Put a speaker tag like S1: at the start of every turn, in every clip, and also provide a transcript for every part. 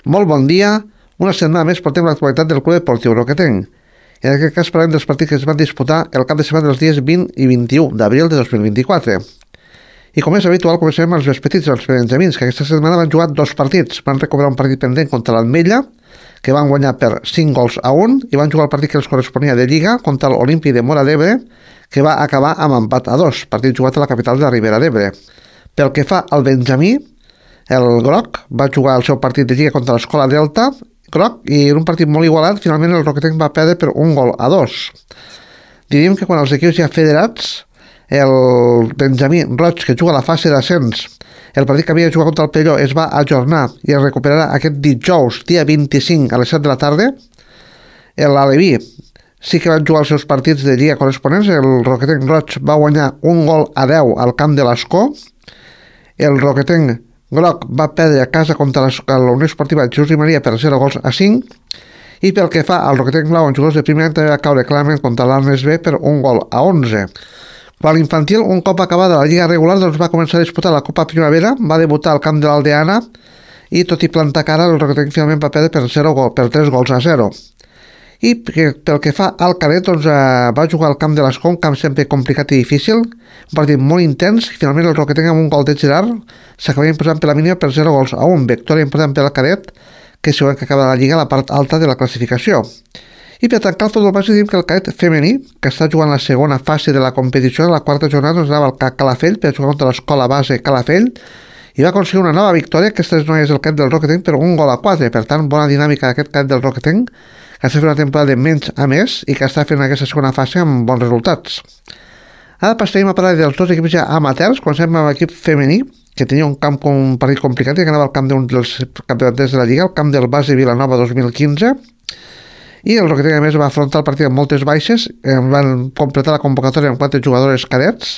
S1: Molt bon dia. Una setmana més portem l'actualitat del Club Esportiu Roquetenc. En aquest cas parlem dels partits que es van disputar el cap de setmana dels dies 20 i 21 d'abril de 2024. I com és habitual, comencem amb els més petits, els benjamins, que aquesta setmana van jugar dos partits. Van recuperar un partit pendent contra l'Ametlla, que van guanyar per 5-1, i van jugar el partit que els corresponia de Lliga contra l'Olímpic de Móra d'Ebre, que va acabar amb empat a 2, partit jugat a la capital de la Ribera d'Ebre. Pel que fa al benjamí, el groc va jugar el seu partit de Lliga contra l'Escola Delta, groc, i en un partit molt igualat, finalment el Roquetenc va perdre per 1-2. Diríem que quan els equips ja federats, el Benjamí Roig, que juga a la fase d'ascens, el partit que havia jugat contra el Pelló es va ajornar i es recuperarà aquest dijous, dia 25 a les 7 de la tarda. L'Aleví sí que van jugar els seus partits de Lliga corresponents. El Roquetenc Roig va guanyar 1-10 al camp de l'Escó. El Roquetenc groc va perdre a casa contra la Unió Esportiva Jesús i Maria per 0-5, i pel que fa al Roquetenc blau en jugadors de primer any va caure clarament contra l'Arnes B per 1-11. Quan l'infantil, un cop acabada la Lliga regular, doncs va començar a disputar la Copa Primavera, va debutar al camp de l'Aldeana i tot i plantar cara el Roquetenc finalment va perdre per 3-0. I pel que fa al cadet, doncs, va jugar al camp de l'Escó, un camp sempre complicat i difícil, un partit molt intens, i finalment el Roquetenc amb un gol de Gerard s'acabava imposant per la mínima per 0-1, victòria important per al cadet, que segurament que acaba la Lliga a la part alta de la classificació. I per tancar el futbol base diem que el cadet femení, que està jugant la segona fase de la competició, la quarta jornada, doncs anava al Calafell per jugar contra l'Escola Base Calafell, i va aconseguir una nova victòria. Aquesta no és el cadet del Roquetenc, però 1-4, per tant bona dinàmica d'aquest cadet del Roquetenc, que està fent una temporada de menys a més i que està fent aquesta segona fase amb bons resultats. Ara passarem a parlar dels dos equips ja amateurs. Comencem amb l'equip femení, que tenia un partit complicat i que anava al camp d'un dels campionats de la Lliga, el camp del Base Vilanova 2015, i el Roquetenc a més va afrontar el partit amb moltes baixes. Van completar la convocatòria amb 4 jugadores cadets,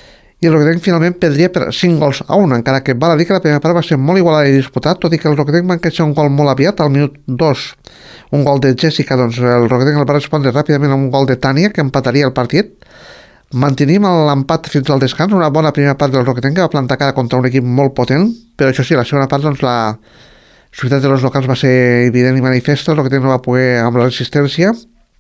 S1: i el Roquetenc finalment perdria per 5-1, encara que val a dir que la primera part va ser molt igualada i disputat, tot i que el Roquetenc va encaixar un gol molt aviat al minut 2, un gol de Jessica. Doncs el Roquetenc el va respondre ràpidament amb un gol de Tània, que empataria el partit. Mantenim l'empat fins al descans, una bona primera part del Roquetenc, que va plantar cara contra un equip molt potent, però això sí, la segona part, doncs, la societat de los locals va ser evident i manifesta. El Roquetenc no va poder amb la resistència,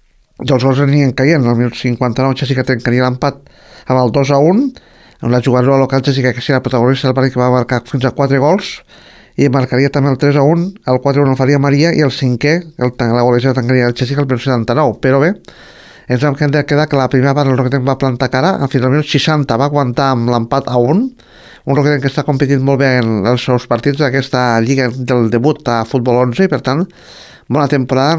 S1: i els gols anirien caient. Al minut 59 Jessica trencaria l'empat amb el 2-1, amb la jugadora local Jessica, que era la protagonista del partit, que va marcar fins a 4 gols, i marcaria també el 3-1, el 4-1 el faria Maria, i el 5è, la golejada tancaria el Jessica al minut 79. Però bé, ens vam quedar que la primera part el Roquetenc va plantar cara, fins al minut 60 va aguantar amb l'empat a 1, un Roquetenc que està competint molt bé en els seus partits d'aquesta lliga del debut a futbol 11, i per tant, bona temporada,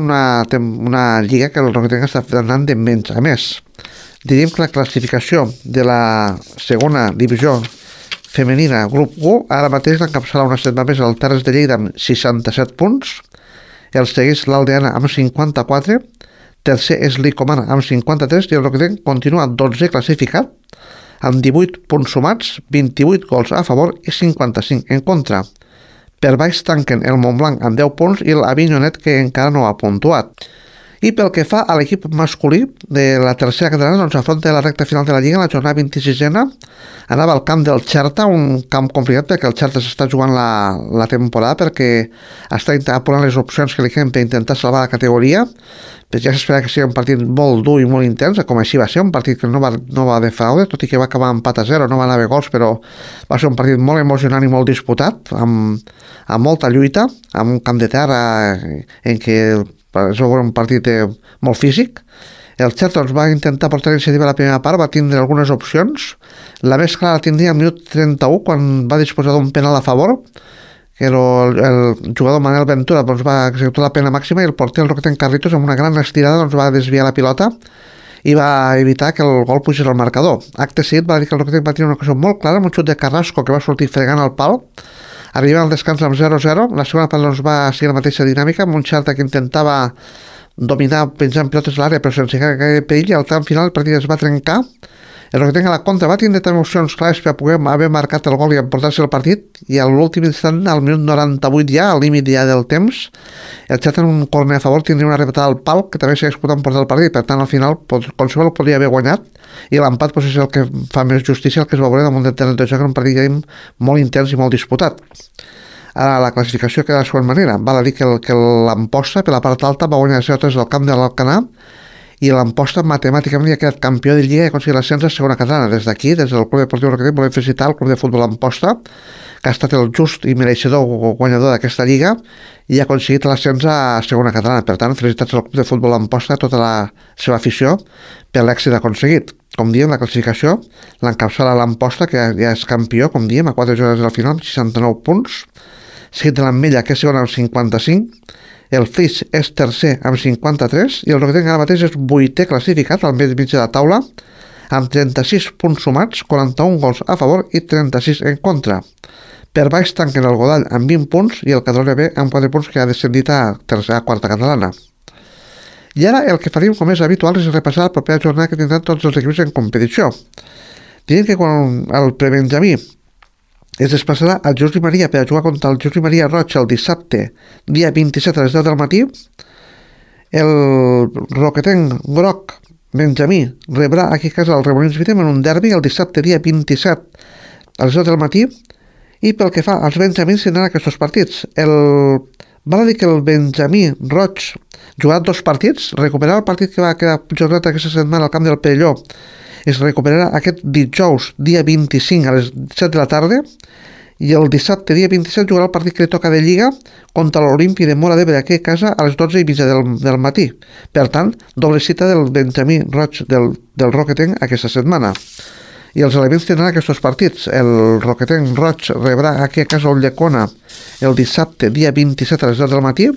S1: una lliga que el Roquetenc està anant de menys a més. Diríem que la classificació de la segona divisió femenina, grup 1, ara mateix l'encapçala una setmana més el Terres de Lleida amb 67 punts, el segueix l'Aldeana amb 54, tercer és l'Icomana amb 53, i el Roquetenc continua 12 classificat amb 18 punts sumats, 28 gols a favor i 55 en contra. Per baix tanquen el Montblanc amb 10 punts i l'Avinyonet, que encara no ha puntuat. I pel que fa a l'equip masculí de la tercera catalana, doncs afronta la recta final de la Lliga, la jornada 26a, anava al camp del Xerta, un camp complicat perquè el Xerta s'està jugant la temporada, perquè està apurant les opcions que li queden per intentar salvar la categoria. Però ja s'espera que sigui un partit molt dur i molt intens, com així va ser, un partit que no va defraudre, tot i que va acabar empat a 0, no va anar a haver gols, però va ser un partit molt emocionant i molt disputat, amb molta lluita, amb un camp de terra en què es va veure un partit molt físic. El Xerta va intentar portar l'iniciativa a la primera part, va tindre algunes opcions. La més clara la tindria al minut 31, quan va disposar d'un penal a favor, que el jugador Manel Ventura va executar la pena màxima, i el porter, el Roquetenc Carritos, amb una gran estirada va desviar la pilota i va evitar que el gol pugés al marcador. Acte seguit va dir que el Roquetenc va tenir una ocasió molt clara, amb un xut de Carrasco que va sortir fregant el pal. Arribant al descans amb 0-0, la segona part va seguir la mateixa dinàmica, amb un Xerta que intentava dominar penjant pilotes a l'àrea però sense gaire perill, i al tram final el partit es va trencar. El Roquetenc a la contra va tindre també opcions clares per poder haver marcat el gol i emportar-se el partit, i a l'últim instant, al minut 98 ja, al límit ja del temps, el Xerta en un corner a favor tindria una rematada al pal que també s'hagués pogut emportar el partit. Per tant, al final qualsevol podria haver guanyat, i l'empat és el que fa més justícia, el que es va veure damunt del terreny de joc, en un partit molt intens i molt disputat. Ara la classificació queda de la següent manera. Val a dir que l'Amposta, per la part alta, va guanyar 0-3 del camp de l'Alcanar, i l'Amposta matemàticament ja ha quedat campió de Lliga i ha aconseguit l'ascens a segona catalana. Des d'aquí, des del Club Deportiu Roquetent, volem felicitar el Club de Futbol Amposta, que ha estat el just i mereixedor guanyador d'aquesta Lliga i ha aconseguit l'ascens a segona catalana. Per tant, felicitats al Club de Futbol Amposta, a tota la seva afició, per l'èxit aconseguit. Com diem, la classificació l'encapçala l'Amposta, que ja és campió, com diem, a 4 jornades del final, amb 69 punts, seguit de l'Ametlla, que és segona amb 55, el Flix és tercer amb 53 i el Roquetent ara mateix és 8è classificat al mig de la taula amb 36 punts sumats, 41 gols a favor i 36 en contra. Per baix tanquen el Godall amb 20 punts i el Catalunya B amb 4 punts, que ha descendit a quarta catalana. I ara el que faríem, com és habitual, és repassar la propera jornada que tindran tots els equips en competició. Diem que quan el prebenjamí es desplaçarà al Josep Maria per a jugar contra el Josep Maria Roig el dissabte, dia 27 a les 10 del matí. El Roquetent Groc Benjamí rebrà aquí a casa el Remolins Vitem en un derbi el dissabte, dia 27 a les 10 del matí. I pel que fa als benjamins, tindran aquests partits. Val a dir que el Benjamí Roig jugarà 2 partits, recuperarà el partit que va quedar jornat aquesta setmana al camp del Perelló. Es recuperarà aquest dijous, dia 25 a les 7 de la tarda, i el dissabte, dia 27, jugarà el partit que li toca de Lliga contra l'Olimpi de Móra d'Ebre aquí a casa a les 12:30 del matí. Per tant, doble cita del Benjamí Roig del Roquetent aquesta setmana. I els elements tindran aquests partits. El Roquetent Roig rebrà aquí a casa Ulldecona el dissabte, dia 27 a les 10 del matí.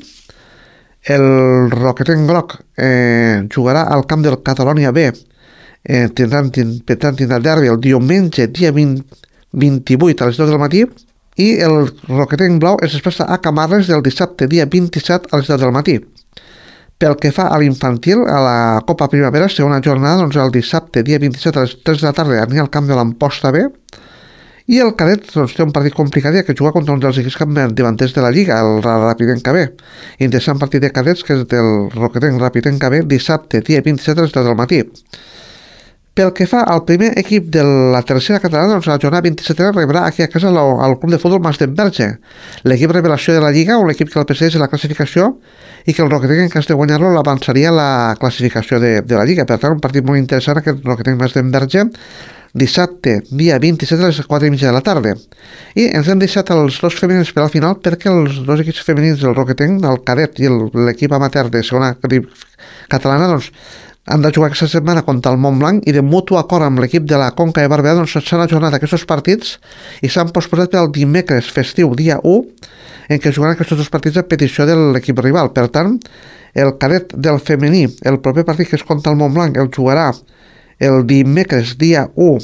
S1: El Roquetent Groc jugarà al camp del Catalonia B, tindran derbi el diumenge, dia 28 a les 10 del matí, i el Roquetent Blau es desplaça a Camarles del dissabte, dia 27 a les 10 del matí. Pel que fa a l'infantil, a la Copa Primavera, segona jornada, doncs el dissabte, dia 27 a les 3 de la tarda, anirà al camp de l'Amposta B, i el cadet doncs, té un partit complicat que juga contra un dels equips capdavanters de la Lliga, el Rapidenca B. Interessant partit de cadets, que és del Roquetent Rapidenca B, dissabte, dia 27 a les 10 del matí. Pel que fa al primer equip de la tercera catalana, doncs la jornada 27 rebrà aquí a casa el Club de Futbol Mas d'Enverge, l'equip revelació de la Lliga, o l'equip que el precedeix en la classificació, i que el Roquetent, en cas de guanyar-lo, l'avançaria a la classificació de la Lliga. Per tant, un partit molt interessant, aquest Roquetent Mas d'Enverge, dissabte, dia 27 a les 4:30 de la tarda. I ens hem deixat els dos femenins per al final, perquè els dos equips femenins del Roquetent, el cadet i l'equip amateur de segona catalana, doncs han de jugar aquesta setmana contra el Montblanc, i de mutu acord amb l'equip de la Conca de Barberà doncs s'han ajornat aquests partits i s'han posposat per al dimecres festiu, dia 1, en què jugaran aquests dos partits a petició de l'equip rival. Per tant, el cadet del femení, el proper partit, que és contra el Montblanc, el jugarà el dimecres, dia 1,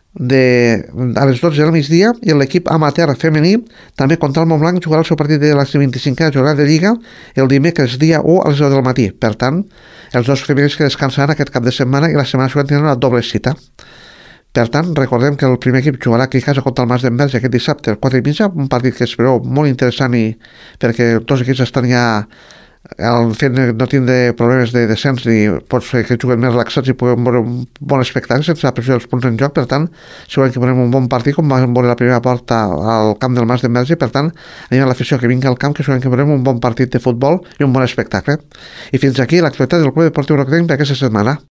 S1: a les 12 del migdia, i l'equip amateur femení, també contra el Montblanc, jugarà el seu partit de la 25a jornada de Lliga el dimecres, dia 1, a les 10 del matí. Per tant, els dos femenins que descansaran aquest cap de setmana, i la setmana següent tindran una doble cita. Per tant, recordem que el primer equip jugarà aquí a casa contra el Mas d'Enverge aquest dissabte, al 4:30, un partit que espereu molt interessant, i perquè tots els equips estan ja al fet de no tindre problemes de descens, i pot ser que juguen més relaxats i puguem veure un bon espectacle sense la pressió dels punts en joc. Per tant, segurament que veurem un bon partit, com vam veure la primera porta al camp del Mas d'Enverge. Per tant, anem a l'afició que vingui al camp, que segurament que veurem un bon partit de futbol i un bon espectacle. I fins aquí l'actualitat del Club Deportiu Roquetent per aquesta setmana.